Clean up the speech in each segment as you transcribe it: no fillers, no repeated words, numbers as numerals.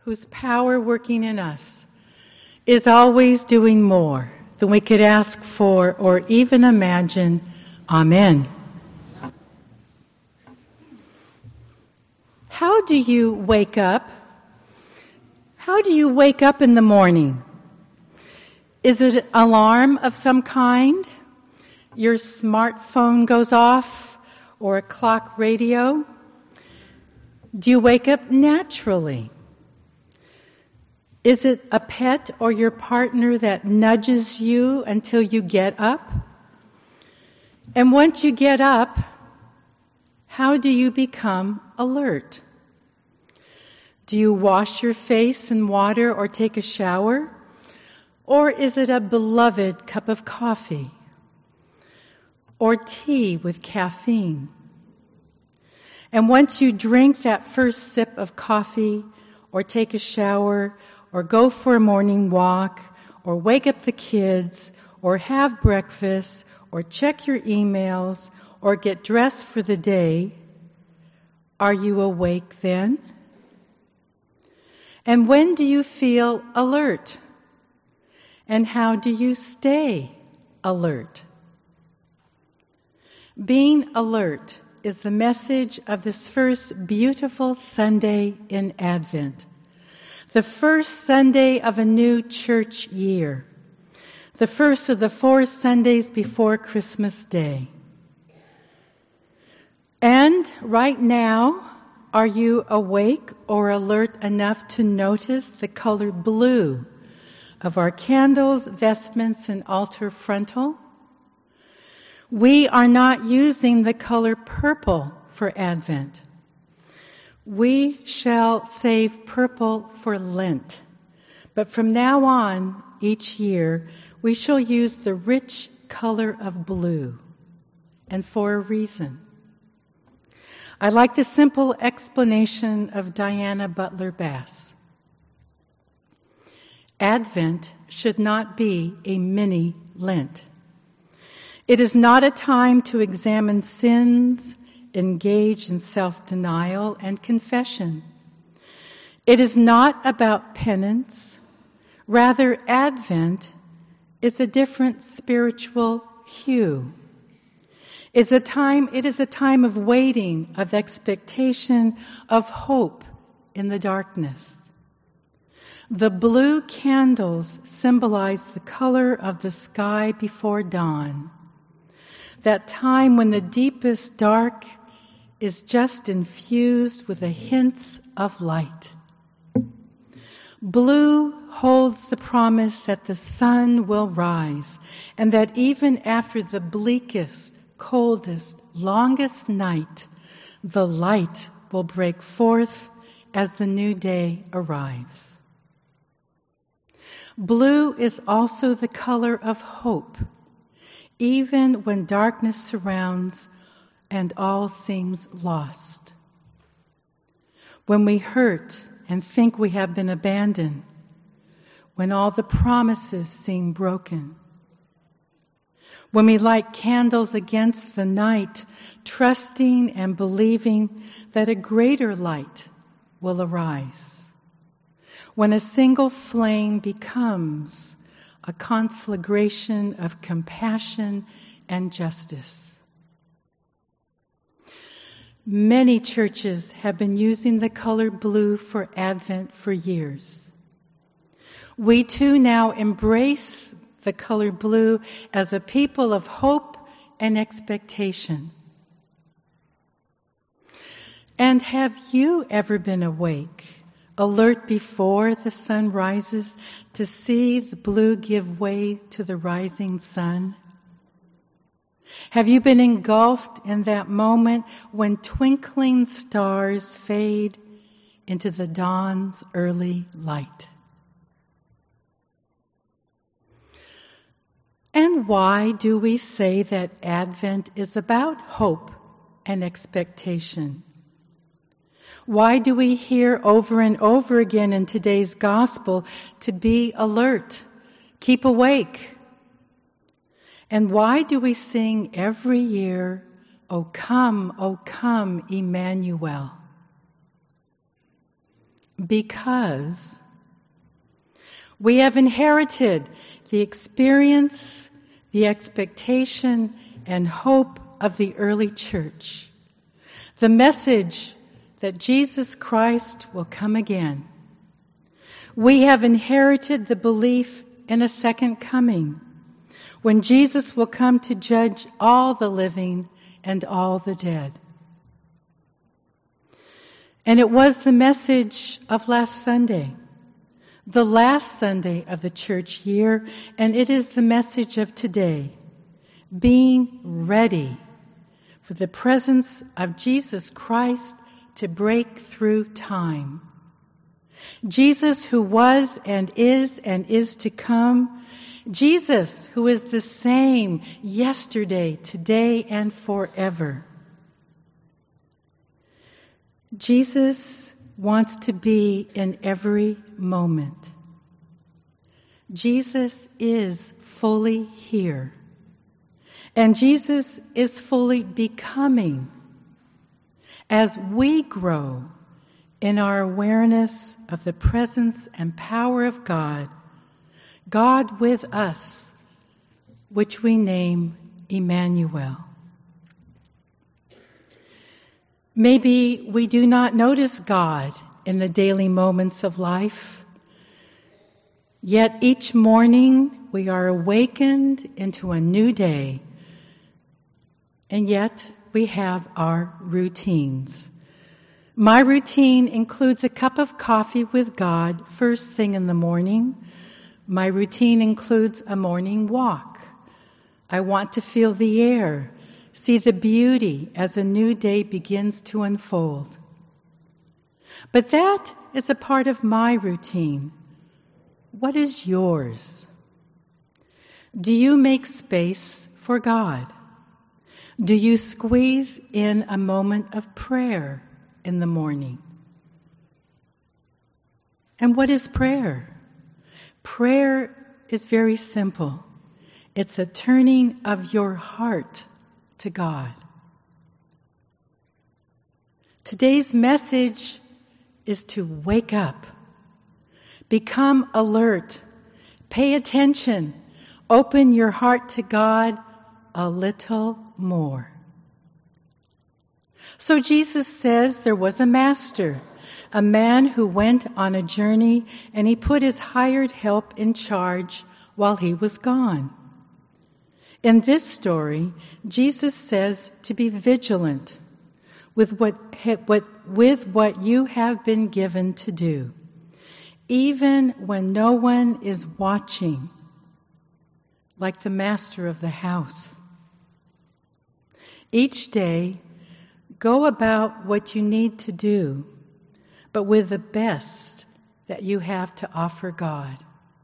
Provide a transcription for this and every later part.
whose power working in us is always doing more than we could ask for or even imagine. Amen. How do you wake up? How do you wake up in the morning? Is it an alarm of some kind? Your smartphone goes off, or a clock radio? Do you wake up naturally? Is it a pet or your partner that nudges you until you get up? And once you get up, how do you become alert? Do you wash your face in water or take a shower? Or is it a beloved cup of coffee? Or tea with caffeine? And once you drink that first sip of coffee, or take a shower, or go for a morning walk, or wake up the kids, or have breakfast, or check your emails, or get dressed for the day, are you awake then? And when do you feel alert? And how do you stay alert? Being alert is the message of this first beautiful Sunday in Advent, the first Sunday of a new church year, the first of the 4 Sundays before Christmas Day. And right now, are you awake or alert enough to notice the color blue of our candles, vestments, and altar frontal? We are not using the color purple for Advent. We shall save purple for Lent. But from now on, each year, we shall use the rich color of blue, and for a reason. I like the simple explanation of Diana Butler Bass. Advent should not be a mini Lent. It is not a time to examine sins, engage in self-denial and confession. It is not about penance. Rather, Advent is a different spiritual hue. It is a time of waiting, of expectation, of hope in the darkness. The blue candles symbolize the color of the sky before dawn, that time when the deepest dark is just infused with the hints of light. Blue holds the promise that the sun will rise, and that even after the bleakest, coldest, longest night, the light will break forth as the new day arrives. Blue is also the color of hope, even when darkness surrounds and all seems lost. When we hurt and think we have been abandoned, when all the promises seem broken, when we light candles against the night, trusting and believing that a greater light will arise, when a single flame becomes a conflagration of compassion and justice. Many churches have been using the color blue for Advent for years. We too now embrace the color blue as a people of hope and expectation. And have you ever been awake, alert before the sun rises, to see the blue give way to the rising sun? Have you been engulfed in that moment when twinkling stars fade into the dawn's early light? And why do we say that Advent is about hope and expectation? Why do we hear over and over again in today's gospel to be alert, keep awake? And why do we sing every year, O come, Emmanuel? because we have inherited the experience, the expectation, and hope of the early church. The message that Jesus Christ will come again. We have inherited the belief in a second coming, when Jesus will come to judge all the living and all the dead. And it was the message of last Sunday, the last Sunday of the church year, and it is the message of today, being ready for the presence of Jesus Christ to break through time. Jesus who was and is to come. Jesus who is the same yesterday, today, and forever. Jesus wants to be in every moment. Jesus is fully here. And Jesus is fully becoming as we grow in our awareness of the presence and power of God, God with us, which we name Emmanuel. Maybe we do not notice God in the daily moments of life, yet each morning we are awakened into a new day, and yet we have our routines. My routine includes a cup of coffee with God first thing in the morning. My routine includes a morning walk. I want to feel the air, see the beauty as a new day begins to unfold. But that is a part of my routine. What is yours? Do you make space for God? Do you squeeze in a moment of prayer in the morning? And what is prayer? Prayer is very simple. It's a turning of your heart to God. Today's message is to wake up, become alert, pay attention, open your heart to God a little more. So Jesus says there was a master, a man who went on a journey, and he put his hired help in charge while he was gone. In this story, Jesus says to be vigilant with what you have been given to do, even when no one is watching, like the master of the house. Each day, go about what you need to do, but with the best that you have to offer God.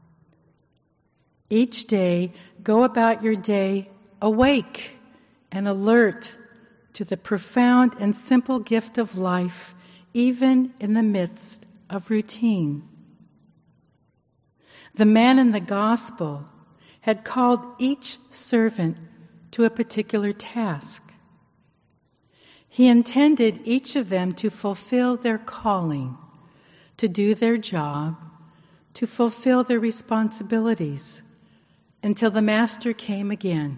Each day, go about your day awake and alert to the profound and simple gift of life, even in the midst of routine. The man in the gospel had called each servant to a particular task. He intended each of them to fulfill their calling, to do their job, to fulfill their responsibilities until the master came again.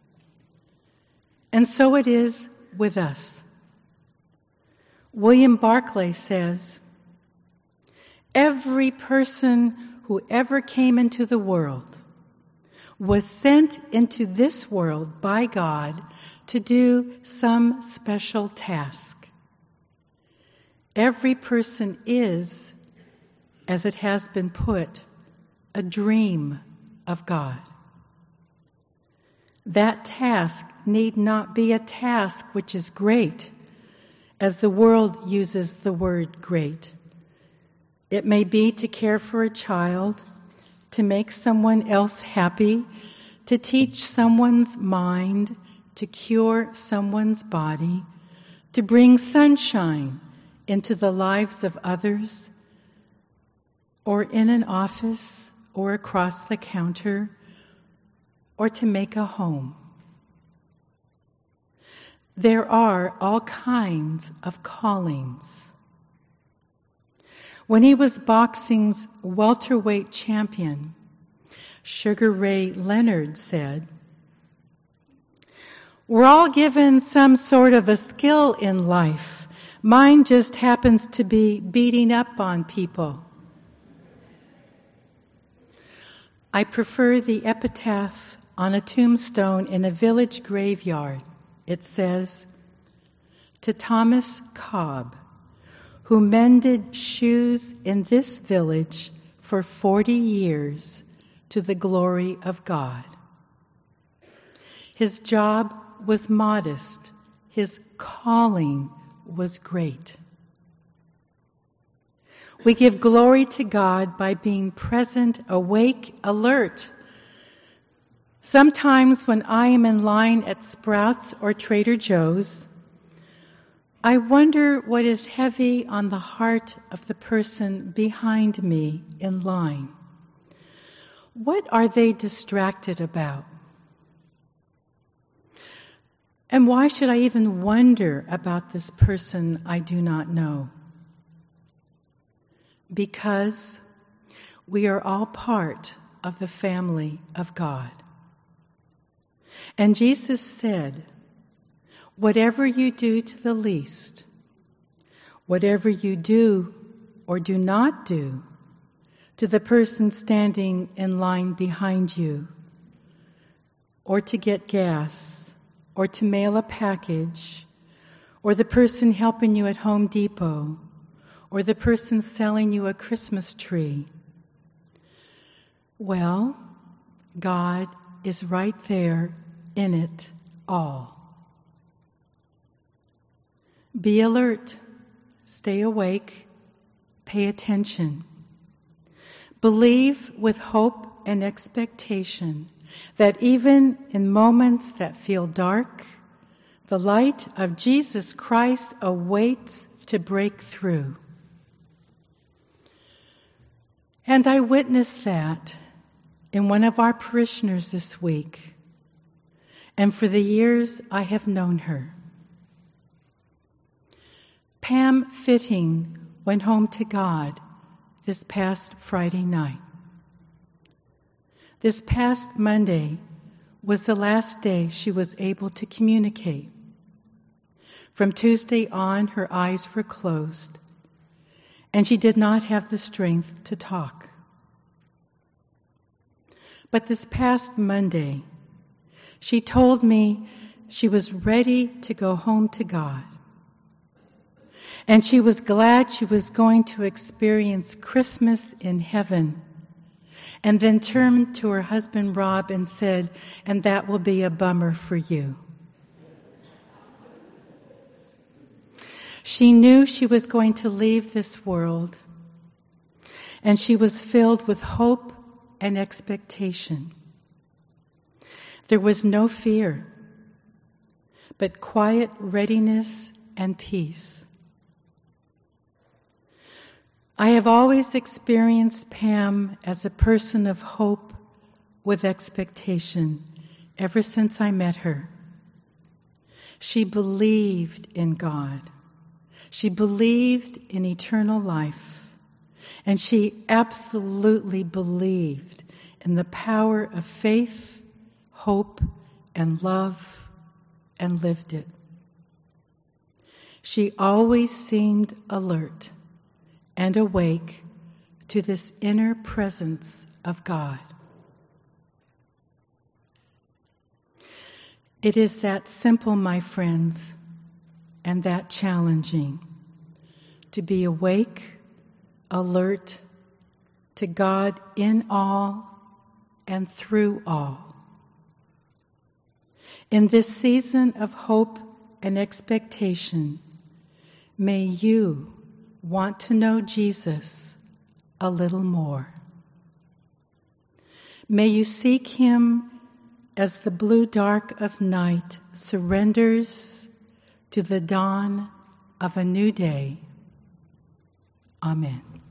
And so it is with us. William Barclay says, every person who ever came into the world was sent into this world by God to do some special task. Every person is, as it has been put, a dream of God. That task need not be a task which is great, as the world uses the word great. It may be to care for a child, to make someone else happy, to teach someone's mind, to cure someone's body, to bring sunshine into the lives of others, or in an office, or across the counter, or to make a home. There are all kinds of callings. When he was boxing's welterweight champion, Sugar Ray Leonard said, "We're all given some sort of a skill in life. Mine just happens to be beating up on people." I prefer the epitaph on a tombstone in a village graveyard. It says, "To Thomas Cobb, who mended shoes in this village for 40 years to the glory of God." His job was modest. His calling was great. We give glory to God by being present, awake, alert. Sometimes when I am in line at Sprouts or Trader Joe's, I wonder what is heavy on the heart of the person behind me in line. What are they distracted about? And why should I even wonder about this person I do not know? Because we are all part of the family of God. And Jesus said, "Whatever you do to the least, whatever you do or do not do to the person standing in line behind you, or to get gas, or to mail a package, or the person helping you at Home Depot, or the person selling you a Christmas tree, well, God is right there in it all." Be alert, stay awake, pay attention. Believe with hope and expectation that even in moments that feel dark, the light of Jesus Christ awaits to break through. And I witnessed that in one of our parishioners this week, and for the years I have known her. Pam Fitting went home to God this past Friday night. This past Monday was the last day she was able to communicate. From Tuesday on, her eyes were closed, and she did not have the strength to talk. But this past Monday, she told me she was ready to go home to God. And she was glad she was going to experience Christmas in heaven. And then turned to her husband, Rob, and said, "And that will be a bummer for you." She knew she was going to leave this world, and she was filled with hope and expectation. There was no fear, but quiet readiness and peace. I have always experienced Pam as a person of hope with expectation ever since I met her. She believed in God. She believed in eternal life. And she absolutely believed in the power of faith, hope, and love, and lived it. She always seemed alert and awake to this inner presence of God. It is that simple, my friends, and that challenging, to be awake, alert to God in all and through all. In this season of hope and expectation, may you want to know Jesus a little more. May you seek him as the blue dark of night surrenders to the dawn of a new day. Amen.